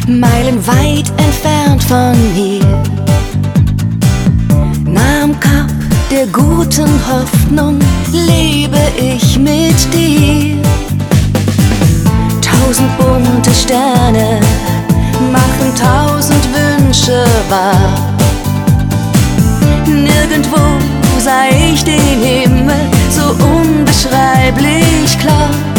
Meilenweit entfernt von hier, nah am Kap der guten Hoffnung lebe ich mit dir. 1000 bunte Sterne machen 1000 Wünsche wahr. Nirgendwo sah ich den Himmel so unbeschreiblich klar.